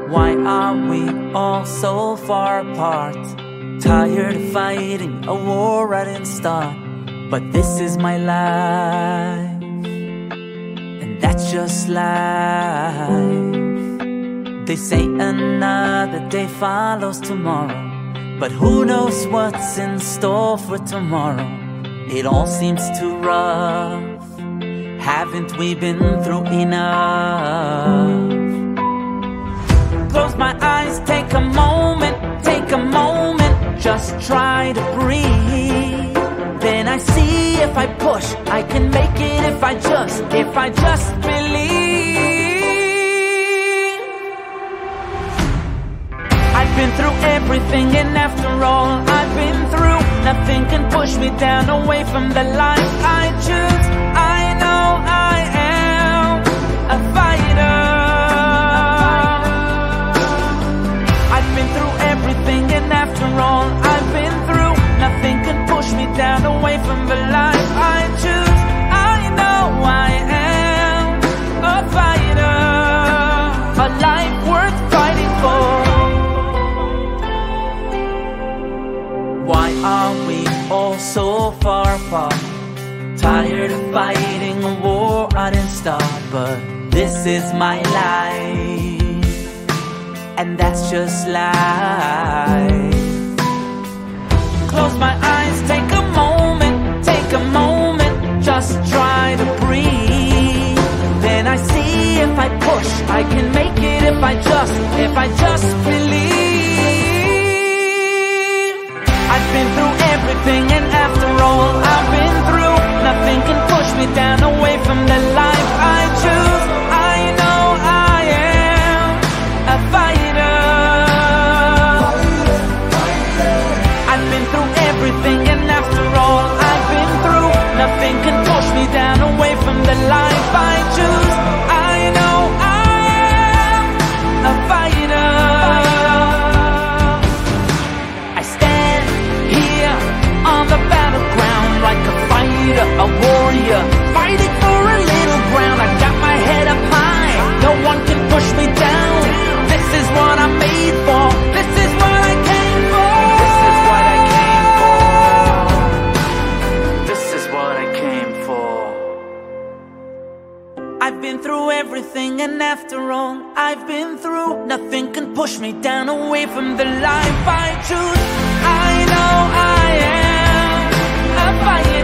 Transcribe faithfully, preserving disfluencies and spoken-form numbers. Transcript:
Why are we all so far apart? Tired of fighting a war I didn't start. But this is my life, and that's just life. They say another day follows tomorrow, but who knows what's in store for tomorrow. It all seems too rough. Haven't we been through enough? Close my eyes, take a moment, take a moment, just try to breathe. Then I see if I push, I can make it if I just, if I just believe. I've been through everything, and after all I've been through, nothing can push me down away from the life I choose. I know I am a fighter. I've been through everything, and after all I've been through, nothing can push me down away from the life I choose. I know I am a fighter, a life worth fighting for. Why are we all so far apart? Tired of fighting a war I didn't start. But this is my life, and that's just life. Close my eyes, take a moment, take a moment, just try to breathe. Then I see if I push, I can make it if I just, if I just believe. I've been through everything, and after all I've been through, nothing can push me down away from the life I choose. I know I am a fighter. I've been through everything, and after all I've been through, nothing can push me down away from the life I choose. I know I am a fighter. I stand here on the battleground like a fighter, a warrior, fighting for a little ground. I got my head up high, no one can push me down. This is what I'm made for, this is what I came for. This is what I came for. This is what I came for. I've been through everything, and after all I've been through, nothing can push me down away from the life I choose. I know I am a fighter.